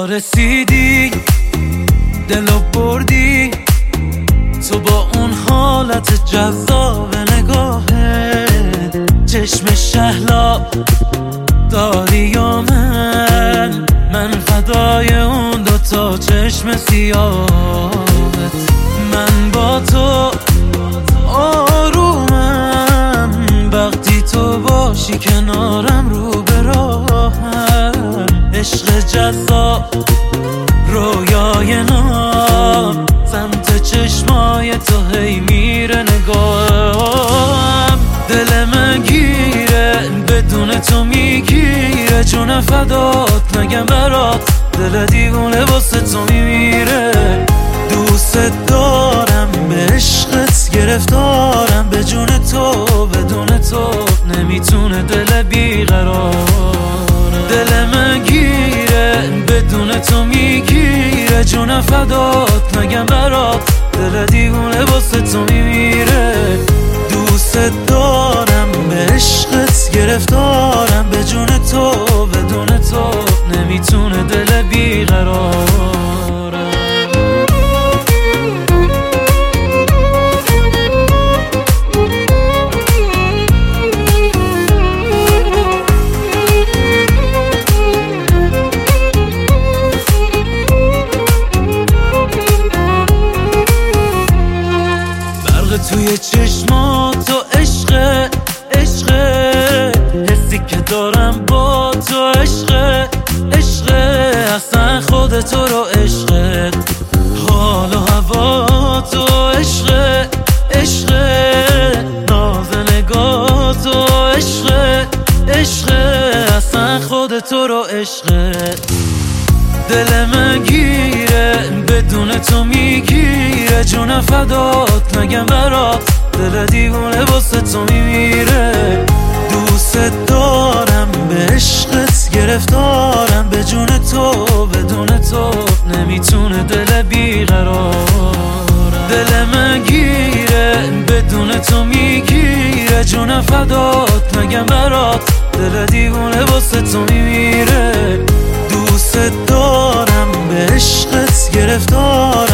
رسیدی دلو بردی تو با اون حالت جذاب نگاهت، چشم شهلا داری یا من فدای اون دوتا چشم سیاهت. من با تو آرومم وقتی تو باشی کنارم رو به راهم. عشق جذاب رویای نام سمت چشمای تو هی میره نگاهم. دل من گیره بدون تو میگیره، جون فدات نگم برات دل دیوونه واسه تو میمیره. دوست دارم به عشقت گرفتارم، به جون تو بدون تو نمیتونه دل بیقراره. دل من گیره بدون تو میگیره، جون فدات نگم برات دل دیوونه واسه تو میمیره. دوست دارم به عشقت گرفتارم، به جون تو بدون تو نمیتونه دل بیقراره. توی چشمات تو عشق حسی که دارم با تو عشق اصلا خود تو رو عشق، حال و هوا تو عشق ناز نگاه تو عشق اصلا خود تو رو عشق. دل من گیره بدون تو میگیره، جون فدات نگم برات دل دیوونه واسه تو میمیره. دوست دارم به عشقت گرفتارم، به جون تو بدون تو نمیتونه دل بیقراره. دل من گیره بدون تو میگیره، جون فدات نگم برات دل دیوونه واسه تو میمیره. دوست دارم به عشقت گرفتار